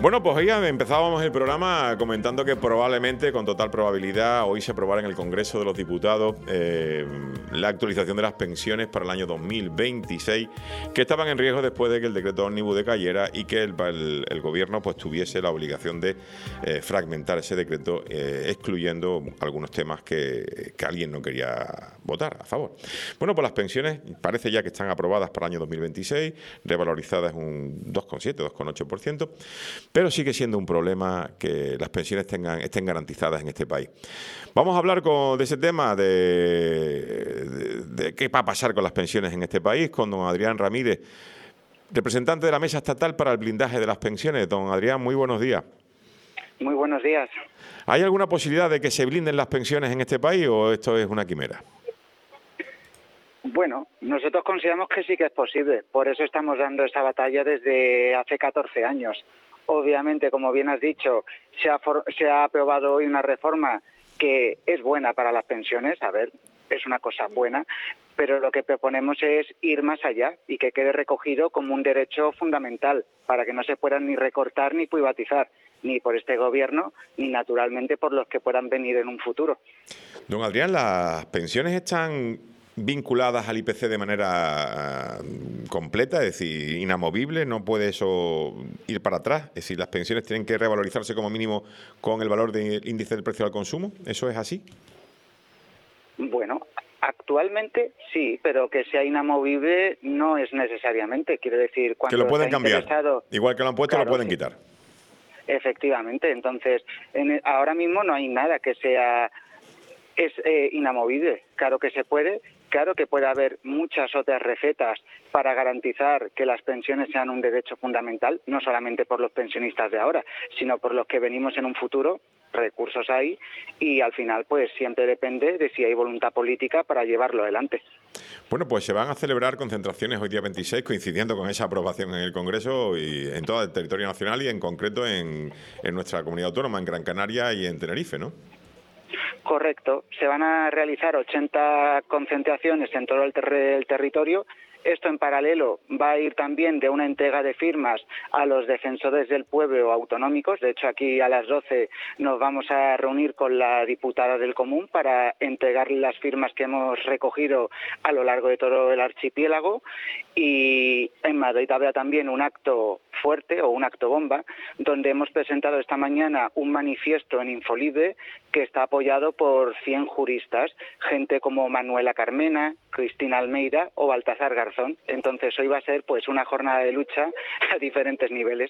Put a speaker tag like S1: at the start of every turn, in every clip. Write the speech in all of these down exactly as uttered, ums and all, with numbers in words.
S1: Bueno, pues hoy empezábamos el programa comentando que probablemente, con total probabilidad, hoy se aprobará en el Congreso de los Diputados eh, la actualización de las pensiones para el año dos mil veintiséis, que estaban en riesgo después de que el decreto ómnibus decayera y que el, el, el Gobierno pues tuviese la obligación de eh, fragmentar ese decreto, eh, excluyendo algunos temas que, que alguien no quería votar a favor. Bueno, pues las pensiones parece ya que están aprobadas para el año dos mil veintiséis, revalorizadas un dos coma siete, dos coma ocho por ciento. Pero sigue siendo un problema que las pensiones tengan, estén garantizadas en este país. Vamos a hablar con, de ese tema, de, de, de qué va a pasar con las pensiones en este país, con don Adrián Ramírez, representante de la Mesa Estatal para el Blindaje de las Pensiones. Don Adrián, muy buenos días.
S2: Muy buenos días.
S1: ¿Hay alguna posibilidad de que se blinden las pensiones en este país o esto es una quimera?
S2: Bueno, nosotros consideramos que sí que es posible. Por eso estamos dando esta batalla desde hace catorce años. Obviamente, como bien has dicho, se ha, for- se ha aprobado hoy una reforma que es buena para las pensiones, a ver, es una cosa buena, pero lo que proponemos es ir más allá y que quede recogido como un derecho fundamental para que no se puedan ni recortar ni privatizar, ni por este gobierno, ni naturalmente por los que puedan venir en un futuro.
S1: Don Adrián, ¿las pensiones están vinculadas al I P C de manera uh, completa, es decir, inamovible? ¿No puede eso ir para atrás? Es decir, ¿las pensiones tienen que revalorizarse como mínimo con el valor del índice del precio al consumo? ¿Eso es así?
S2: Bueno, actualmente sí, pero que sea inamovible no es necesariamente. Quiero decir, cuando
S1: que lo pueden
S2: está
S1: cambiar.
S2: interesado...
S1: Igual que lo han puesto,
S2: Claro,
S1: lo pueden
S2: sí.
S1: quitar.
S2: Efectivamente. Entonces, en, ahora mismo no hay nada que sea es eh, inamovible. Claro que se puede. Claro que puede haber muchas otras recetas para garantizar que las pensiones sean un derecho fundamental, no solamente por los pensionistas de ahora, sino por los que venimos en un futuro. Recursos hay y al final pues siempre depende de si hay voluntad política para llevarlo adelante.
S1: Bueno, pues se van a celebrar concentraciones hoy día veintiséis, coincidiendo con esa aprobación en el Congreso y en todo el territorio nacional y en concreto en, en nuestra comunidad autónoma, en Gran Canaria y en Tenerife, ¿no?
S2: Correcto. Se van a realizar ochenta concentraciones en todo el, ter- el territorio. Esto en paralelo va a ir también de una entrega de firmas a los defensores del pueblo autonómicos. De hecho, aquí a las doce nos vamos a reunir con la diputada del Común para entregar las firmas que hemos recogido a lo largo de todo el archipiélago. Y en Madrid habrá también un acto fuerte o un acto bomba, donde hemos presentado esta mañana un manifiesto en Infolibre que está apoyado por cien juristas, gente como Manuela Carmena, Cristina Almeida o Baltasar Garzón. Entonces hoy va a ser pues una jornada de lucha a diferentes niveles.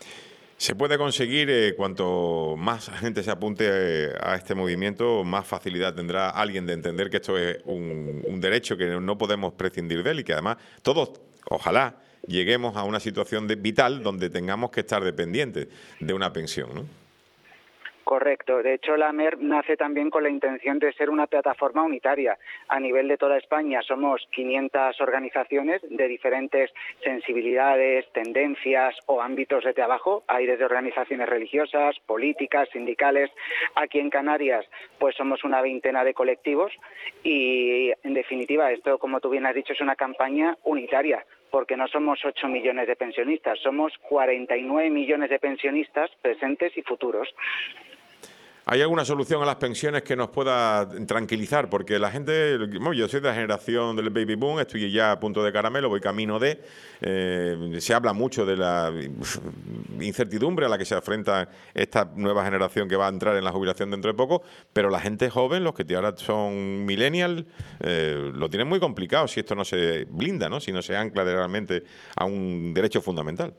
S1: Se puede conseguir, eh, cuanto más gente se apunte eh, a este movimiento, más facilidad tendrá alguien de entender que esto es un, un derecho que no podemos prescindir de él y que además todos, ojalá, lleguemos a una situación de, vital donde tengamos que estar dependientes de una pensión, ¿no?
S2: Correcto. De hecho, la M E R nace también con la intención de ser una plataforma unitaria. A nivel de toda España somos quinientas organizaciones de diferentes sensibilidades, tendencias o ámbitos de trabajo. Hay desde organizaciones religiosas, políticas, sindicales. Aquí en Canarias pues somos una veintena de colectivos y, en definitiva, esto, como tú bien has dicho, es una campaña unitaria, porque no somos ocho millones de pensionistas, somos cuarenta y nueve millones de pensionistas presentes y futuros.
S1: ¿Hay alguna solución a las pensiones que nos pueda tranquilizar? Porque la gente, bueno, yo soy de la generación del baby boom, estoy ya a punto de caramelo, voy camino de, eh, se habla mucho de la incertidumbre a la que se enfrenta esta nueva generación que va a entrar en la jubilación dentro de poco, pero la gente joven, los que ahora son millennials, eh, lo tienen muy complicado si esto no se blinda, ¿no? Si no se ancla realmente a un derecho fundamental.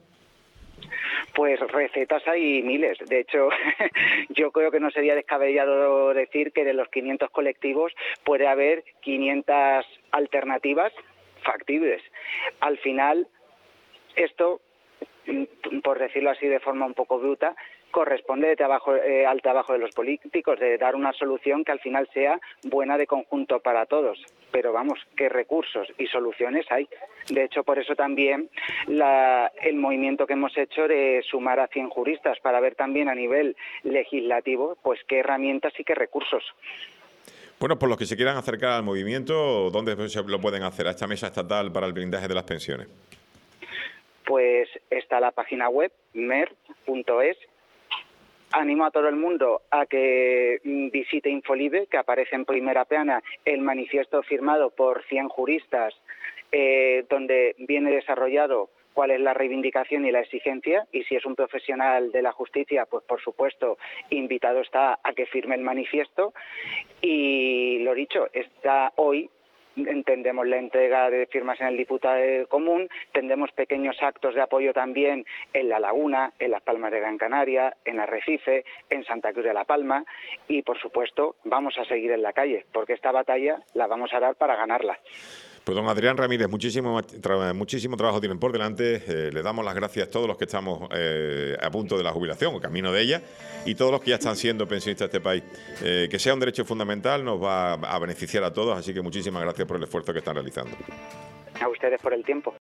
S2: Pues recetas hay miles. De hecho, yo creo que no sería descabellado decir que de los quinientos colectivos puede haber quinientas alternativas factibles. Al final, esto, por decirlo así de forma un poco bruta, corresponde de trabajo, eh, al trabajo de los políticos, de dar una solución que al final sea buena de conjunto para todos. Pero vamos, qué recursos y soluciones hay. De hecho, por eso también la, el movimiento que hemos hecho de sumar a cien juristas para ver también a nivel legislativo pues qué herramientas y qué recursos.
S1: Bueno, por los que se quieran acercar al movimiento, ¿dónde se lo pueden hacer? A esta mesa estatal para el blindaje de las pensiones.
S2: pues está la página web mer punto es. Animo a todo el mundo a que visite Infolibre, que aparece en primera plana el manifiesto firmado por cien juristas, eh, donde viene desarrollado cuál es la reivindicación y la exigencia, y si es un profesional de la justicia, pues por supuesto, invitado está a que firme el manifiesto. Y lo dicho, está hoy, entendemos la entrega de firmas en el Diputado Común, tendremos pequeños actos de apoyo también en La Laguna, en Las Palmas de Gran Canaria, en Arrecife, en Santa Cruz de la Palma, y por supuesto vamos a seguir en la calle, porque esta batalla la vamos a dar para ganarla.
S1: Pues don Adrián Ramírez, muchísimo, tra muchísimo trabajo tienen por delante. Eh, le damos las gracias a todos los que estamos eh, a punto de la jubilación o camino de ella, y todos los que ya están siendo pensionistas de este país. Eh, que sea un derecho fundamental nos va a beneficiar a todos, así que muchísimas gracias por el esfuerzo que están realizando.
S2: A ustedes por el tiempo.